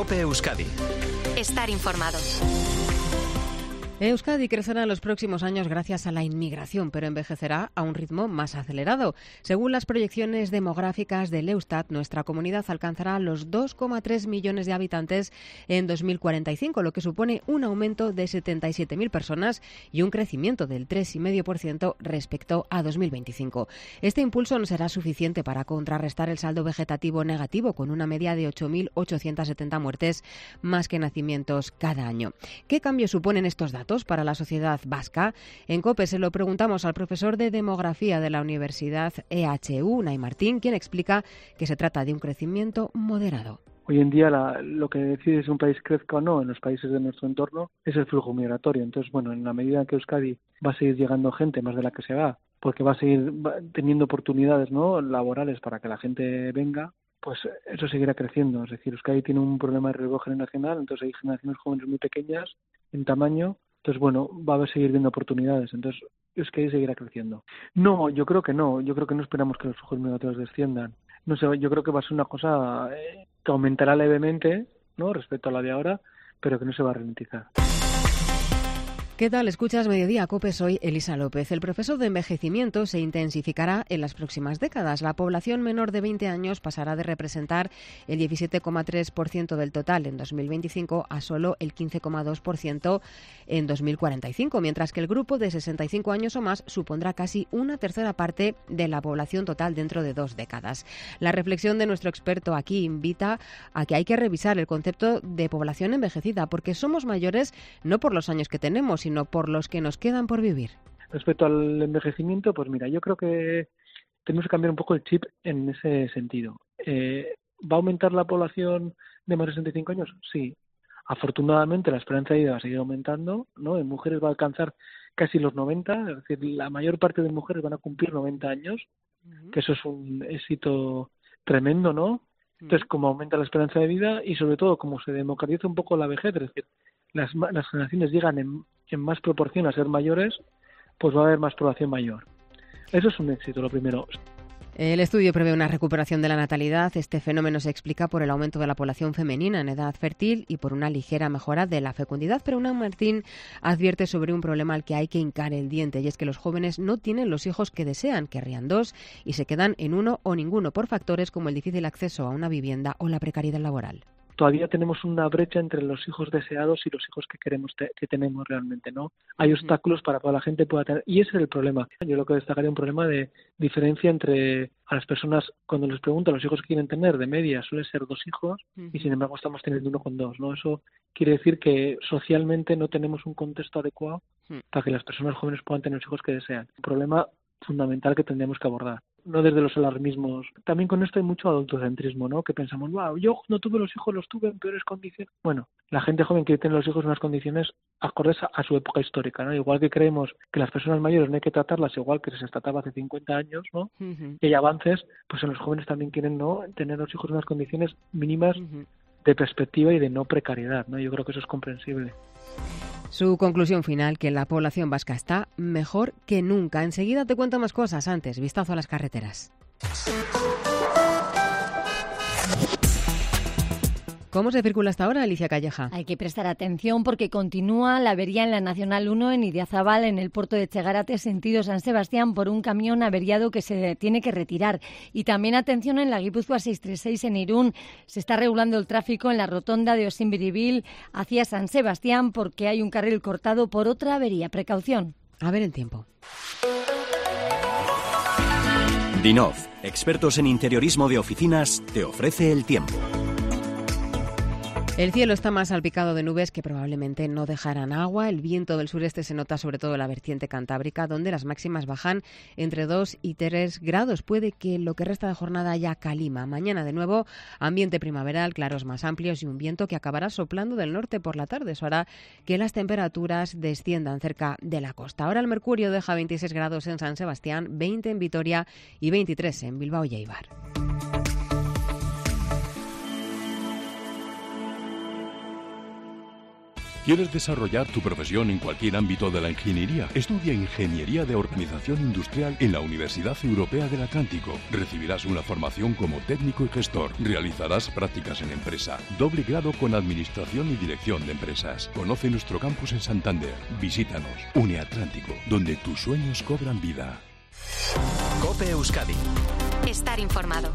COPE Euskadi. Estar informado. Euskadi crecerá en los próximos años gracias a la inmigración, pero envejecerá a un ritmo más acelerado. Según las proyecciones demográficas del Eustat, nuestra comunidad alcanzará los 2,3 millones de habitantes en 2045, lo que supone un aumento de 77.000 personas y un crecimiento del 3,5% respecto a 2025. Este impulso no será suficiente para contrarrestar el saldo vegetativo negativo, con una media de 8.870 muertes más que nacimientos cada año. ¿Qué cambios suponen estos datos para la sociedad vasca? En COPE se lo preguntamos al profesor de Demografía de la Universidad EHU, Unai Martín, quien explica que se trata de un crecimiento moderado. Hoy en día lo que decide si un país crezca o no en los países de nuestro entorno es el flujo migratorio. Entonces, en la medida que Euskadi va a seguir llegando gente más de la que se va, porque va a seguir teniendo oportunidades, ¿no?, laborales para que la gente venga, pues eso seguirá creciendo. Es decir, Euskadi tiene un problema de relevo generacional, entonces hay generaciones jóvenes muy pequeñas en tamaño. Entonces, va a seguir viendo oportunidades. Entonces, Euskadi seguirá creciendo. No, yo creo que no. Yo creo que no esperamos que los flujos migratorios desciendan. No sé, yo creo que va a ser una cosa que aumentará levemente, ¿no?, respecto a la de ahora, pero que no se va a ralentizar. ¿Qué tal? Escuchas Mediodía COPE, soy Elisa López. El proceso de envejecimiento se intensificará en las próximas décadas. La población menor de 20 años pasará de representar el 17,3% del total en 2025 a solo el 15,2% en 2045, mientras que el grupo de 65 años o más supondrá casi una tercera parte de la población total dentro de 2 décadas. La reflexión de nuestro experto aquí invita a que hay que revisar el concepto de población envejecida, porque somos mayores no por los años que tenemos, sino por los que nos quedan por vivir. Respecto al envejecimiento, pues mira, yo creo que tenemos que cambiar un poco el chip en ese sentido. ¿Va a aumentar la población de más de 65 años? Sí. Afortunadamente la esperanza de vida va a seguir aumentando, ¿no? En mujeres va a alcanzar casi los 90, es decir, la mayor parte de mujeres van a cumplir 90 años, que eso es un éxito tremendo, ¿no? Entonces, como aumenta la esperanza de vida y sobre todo como se democratiza un poco la vejez, es decir, las generaciones llegan en más proporción a ser mayores, pues va a haber más población mayor. Eso es un éxito, lo primero. El estudio prevé una recuperación de la natalidad. Este fenómeno se explica por el aumento de la población femenina en edad fértil y por una ligera mejora de la fecundidad. Pero Unai Martín advierte sobre un problema al que hay que hincar el diente, y es que los jóvenes no tienen los hijos que desean, querrían 2 y se quedan en uno o ninguno por factores como el difícil acceso a una vivienda o la precariedad laboral. Todavía tenemos una brecha entre los hijos deseados y los hijos que queremos que tenemos realmente, ¿no? Hay obstáculos para que la gente pueda tener, y ese es el problema. Yo lo que destacaría un problema de diferencia entre a las personas, cuando les preguntan los hijos que quieren tener, de media suele ser 2 hijos, y sin embargo estamos teniendo 1 con 2, ¿no? Eso quiere decir que socialmente no tenemos un contexto adecuado para que las personas jóvenes puedan tener los hijos que desean. Un problema fundamental que tendríamos que abordar. No desde los alarmismos. También con esto hay mucho adultocentrismo, ¿no? Que pensamos, yo no tuve los hijos, los tuve en peores condiciones. Bueno, la gente joven quiere tener los hijos en unas condiciones acordes a su época histórica, ¿no? Igual que creemos que las personas mayores no hay que tratarlas igual que se trataba hace 50 años, ¿no? Y hay avances, pues en los jóvenes también quieren, ¿no?, tener los hijos en unas condiciones mínimas de perspectiva y de no precariedad, ¿no? Yo creo que eso es comprensible. Su conclusión final, que la población vasca está mejor que nunca. Enseguida te cuento más cosas. Antes, vistazo a las carreteras. ¿Cómo se circula hasta ahora, Alicia Calleja? Hay que prestar atención porque continúa la avería en la Nacional 1 en Idiazabal, en el puerto de Chegarate, sentido San Sebastián, por un camión averiado que se tiene que retirar. Y también atención en la Guipúzcoa 636 en Irún. Se está regulando el tráfico en la rotonda de Osinbiribil hacia San Sebastián porque hay un carril cortado por otra avería. Precaución. A ver el tiempo. Dinov, expertos en interiorismo de oficinas, te ofrece el tiempo. El cielo está más salpicado de nubes que probablemente no dejarán agua. El viento del sureste se nota sobre todo en la vertiente cantábrica, donde las máximas bajan entre 2 y 3 grados. Puede que lo que resta de jornada haya calima. Mañana de nuevo ambiente primaveral, claros más amplios y un viento que acabará soplando del norte por la tarde. Eso hará que las temperaturas desciendan cerca de la costa. Ahora el mercurio deja 26 grados en San Sebastián, 20 en Vitoria y 23 en Bilbao y Eibar. ¿Quieres desarrollar tu profesión en cualquier ámbito de la ingeniería? Estudia Ingeniería de Organización Industrial en la Universidad Europea del Atlántico. Recibirás una formación como técnico y gestor. Realizarás prácticas en empresa. Doble grado con Administración y Dirección de Empresas. Conoce nuestro campus en Santander. Visítanos. Uniatlántico, donde tus sueños cobran vida. COPE Euskadi. Estar informado.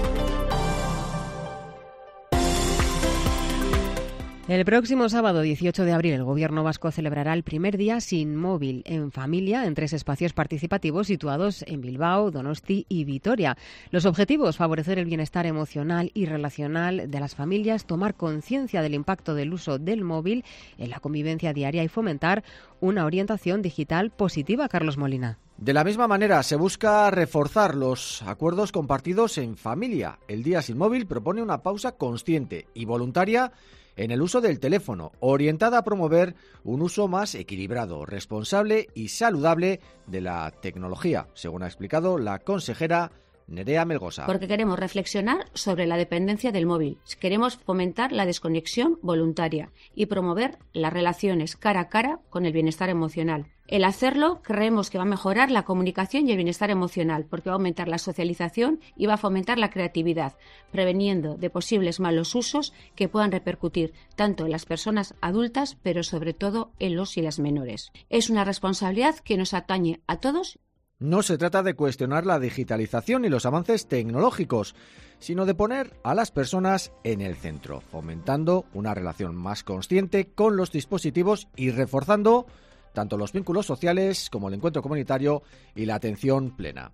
El próximo sábado 18 de abril el Gobierno vasco celebrará el primer día sin móvil en familia en 3 espacios participativos situados en Bilbao, Donosti y Vitoria. Los objetivos: favorecer el bienestar emocional y relacional de las familias, tomar conciencia del impacto del uso del móvil en la convivencia diaria y fomentar una orientación digital positiva. Carlos Molina. De la misma manera, se busca reforzar los acuerdos compartidos en familia. El Día Sin Móvil propone una pausa consciente y voluntaria en el uso del teléfono, orientada a promover un uso más equilibrado, responsable y saludable de la tecnología, según ha explicado la consejera Nerea Melgosa. Porque queremos reflexionar sobre la dependencia del móvil. Queremos fomentar la desconexión voluntaria y promover las relaciones cara a cara con el bienestar emocional. El hacerlo creemos que va a mejorar la comunicación y el bienestar emocional, porque va a aumentar la socialización y va a fomentar la creatividad, preveniendo de posibles malos usos que puedan repercutir tanto en las personas adultas, pero sobre todo en los y las menores. Es una responsabilidad que nos atañe a todos. No se trata de cuestionar la digitalización y los avances tecnológicos, sino de poner a las personas en el centro, fomentando una relación más consciente con los dispositivos y reforzando tanto los vínculos sociales como el encuentro comunitario y la atención plena.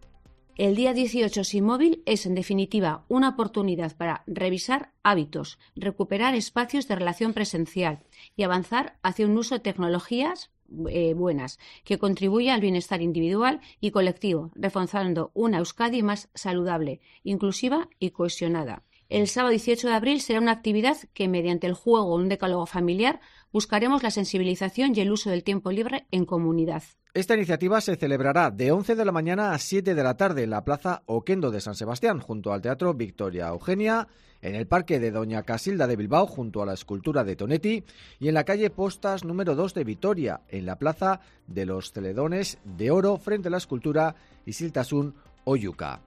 El día 18 sin móvil es, en definitiva, una oportunidad para revisar hábitos, recuperar espacios de relación presencial y avanzar hacia un uso de tecnologías buenas, que contribuya al bienestar individual y colectivo, reforzando una Euskadi más saludable, inclusiva y cohesionada. El sábado 18 de abril será una actividad que, mediante el juego o un decálogo familiar, buscaremos la sensibilización y el uso del tiempo libre en comunidad. Esta iniciativa se celebrará de 11 de la mañana a 7 de la tarde en la Plaza Oquendo de San Sebastián, junto al Teatro Victoria Eugenia, en el Parque de Doña Casilda de Bilbao, junto a la escultura de Tonetti, y en la calle Postas número 2 de Vitoria, en la Plaza de los Celedones de Oro, frente a la escultura Isiltasun Oyuka.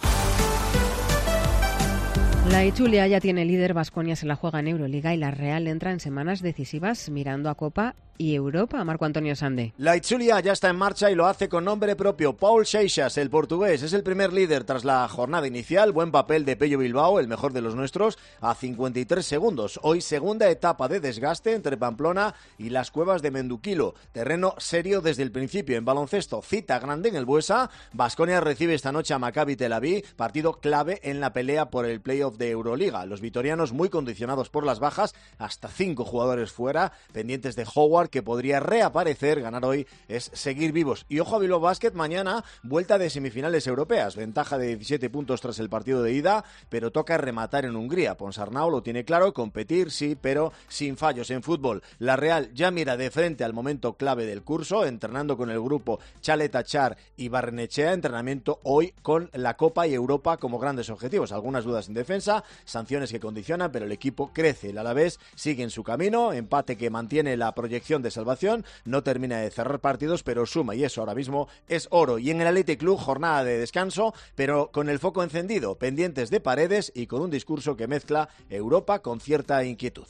La Itzulia ya tiene líder, Baskonia se la juega en Euroliga y la Real entra en semanas decisivas mirando a Copa y Europa. Marco Antonio Sande. La Itzulia ya está en marcha y lo hace con nombre propio. Paul Seixas, el portugués, es el primer líder tras la jornada inicial. Buen papel de Pello Bilbao, el mejor de los nuestros, a 53 segundos. Hoy segunda etapa de desgaste entre Pamplona y las Cuevas de Menduquilo. Terreno serio desde el principio. En baloncesto, cita grande en el Buesa. Baskonia recibe esta noche a Maccabi Tel Aviv, partido clave en la pelea por el playoff de Euroliga. Los vitorianos muy condicionados por las bajas, hasta 5 jugadores fuera, pendientes de Howard, que podría reaparecer. Ganar hoy es seguir vivos. Y ojo a Bilbao Basket, mañana vuelta de semifinales europeas, ventaja de 17 puntos tras el partido de ida, pero toca rematar en Hungría. Ponsarnau lo tiene claro, competir sí, pero sin fallos. En fútbol, la Real ya mira de frente al momento clave del curso, entrenando con el grupo Chaletachar y Barrenechea, entrenamiento hoy con la Copa y Europa como grandes objetivos. Algunas dudas en defensa, sanciones que condicionan, pero el equipo crece. El Alavés sigue en su camino, empate que mantiene la proyección de salvación, no termina de cerrar partidos, pero suma, y eso ahora mismo es oro. Y en el Athletic Club, jornada de descanso, pero con el foco encendido, pendientes de Paredes y con un discurso que mezcla Europa con cierta inquietud.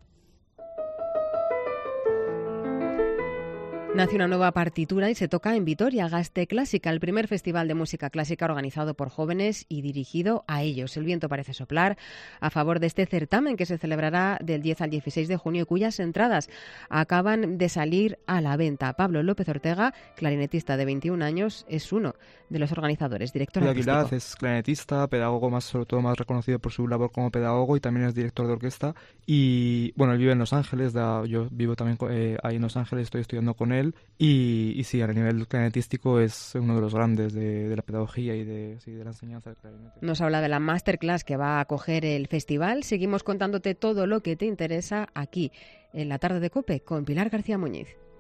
Nace una nueva partitura y se toca en Vitoria, Gaste Clásica, el primer festival de música clásica organizado por jóvenes y dirigido a ellos. El viento parece soplar a favor de este certamen que se celebrará del 10 al 16 de junio y cuyas entradas acaban de salir a la venta. Pablo López Ortega, clarinetista de 21 años, es uno de los organizadores, director artístico. Aguilar es clarinetista, pedagogo, sobre todo más reconocido por su labor como pedagogo, y también es director de orquesta. Y bueno, él vive en Los Ángeles, yo vivo también ahí en Los Ángeles, estoy estudiando con él. Y sí, a nivel clarinetístico es uno de los grandes de la pedagogía y de la enseñanza del clarinete. Nos habla de la masterclass que va a acoger el festival. Seguimos contándote todo lo que te interesa aquí en la tarde de COPE con Pilar García Muñiz.